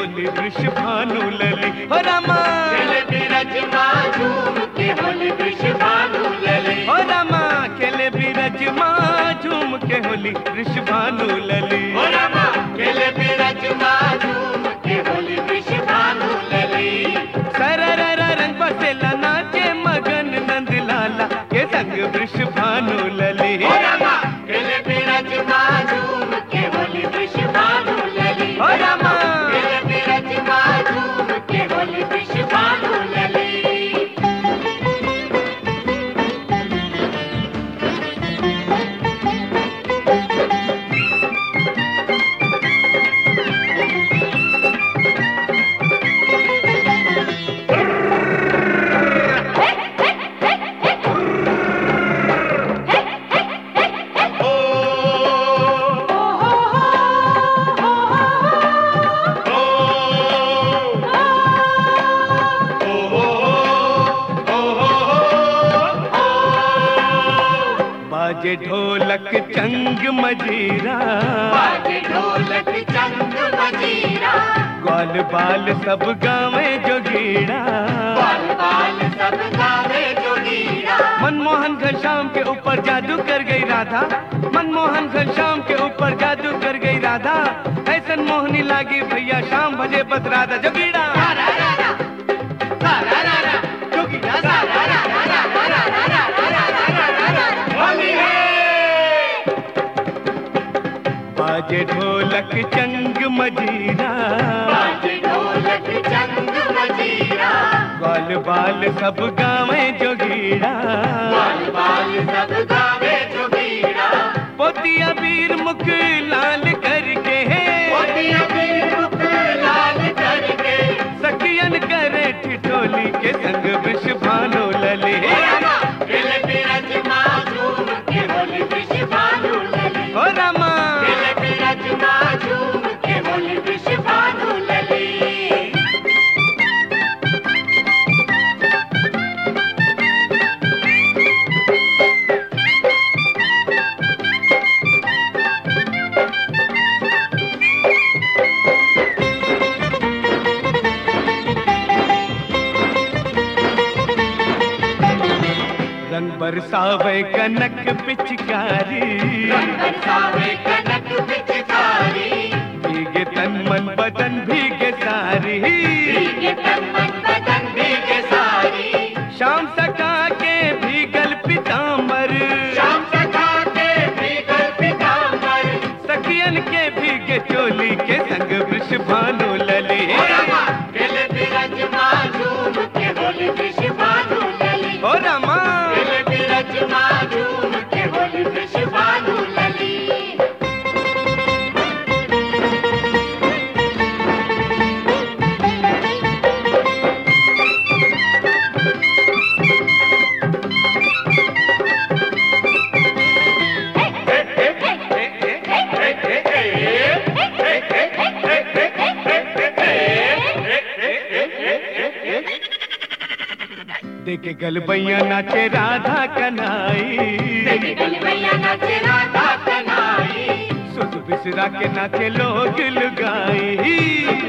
होली वृषभानु लली हो रामा खेले बिरज माँ झूम के होली वृषभानु लली हो रामा खेले बिरज माँ झूम के होली वृषभानु लली हो रामा खेले बिरज माँ झूम के होली वृषभानु लली सरररा रंग बसेला नाचे मगन नंद लाला के संग वृषभानु लली हो रामा खेले बिरज माँ झूम के होली वृषभानु लली हो रामा खेले बिरज माँ झूम के होली वृषभानु लली बाजे ढोलक चंग मजीरा बाजे ढोलक चंग मजीरा ग्वाल बाल सब गावे जोगीरा बाल बाल सब गावे जोगीरा मनमोहन घनश्याम के ऊपर जादू कर गई राधा मनमोहन घनश्याम के ऊपर जादू कर गई राधा ऐसन मोहनी लागी भैया शाम भजे बस राधा जोगीरा जोगीरा होली है बाजे ढोलक चंग मजीरा बाजे ढोलक चंग मजीरा ग्वाल बाल सब गावे जोगीरा बाल बाल सब गावे जोगीरा पोतिया वीर मुख लाल करके है पोतिया वीर मुख लाल करके सखियन करे ठिठोली के संग वृषभानु लली खेले बिरज माँ झूम के होली वृषभानु लली हो रामा खेले बिरज माँ झूम के होली वृषभानु लली रंग बरसावे कनक पिचकारी रंग बरसावे कनक पिचकारी भीगे तन मन बदन भीगे सारी भीगे तन मन बदन भीगे सारी शाम सका के भीगल पितांबर शाम सखा के भीगल पीतांबर सखियन के भीगे चोली के संग वृषभानु लली हो रामा खेले बिरज माँ झूम के होली वृषभानु लली हो रामा खेले बिरज माँ झूम के होली वृषभानु लली देखे गलबैया नाचे राधा कन्हाई देखे गलबैया नाचे राधा कन्हाई सुध बिसरा के नाचे लोग लुगाई